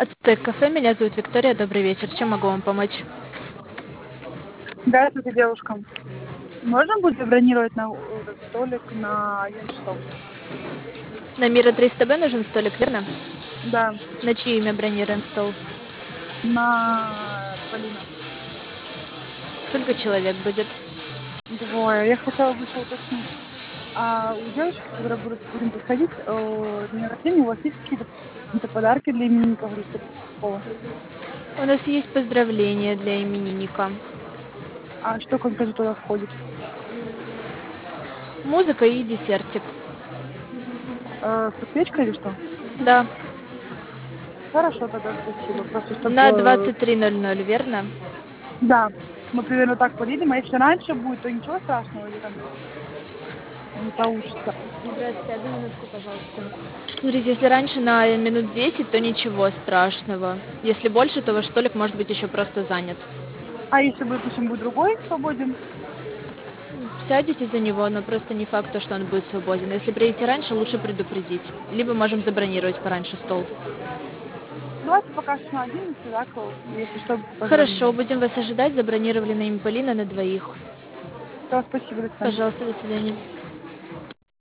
Ацтек кафе, меня зовут Виктория, добрый вечер. Чем могу вам помочь? Здравствуйте, девушка. Можно будет забронировать на этот столик на 11 часов? На Мира 300Б нужен столик, верно? Да, На чье имя бронируем стол? на Полина. Сколько человек будет? Двое. Я хотела бы еще уточнить. А у девочки, которая будем подходить, день рождения, у вас есть какие-то подарки для именинников или что-то такого? У нас есть поздравления для именинника. А что конкретно туда входит? Музыка и десертик. Со свечкой или что? Да, Хорошо, тогда спасибо. Просто на чтобы... 23:00, верно? Да, мы примерно так подъедем. А если раньше будет, то ничего страшного или там не получится? Здравствуйте, одну минутку, пожалуйста. Смотрите, если раньше на минут 10, то ничего страшного. Если больше, то ваш столик может быть еще просто занят. А если, допустим, будет другой свободен? Сядете за него, но просто не факт, что он будет свободен. Если приедете раньше, лучше предупредить. Либо можем забронировать пораньше стол. Давайте пока что на 11, так, если что, позвоним. Хорошо, будем вас ожидать. Забронировали на имя Полина на двоих. Все, спасибо, до свидания. Пожалуйста, до свидания.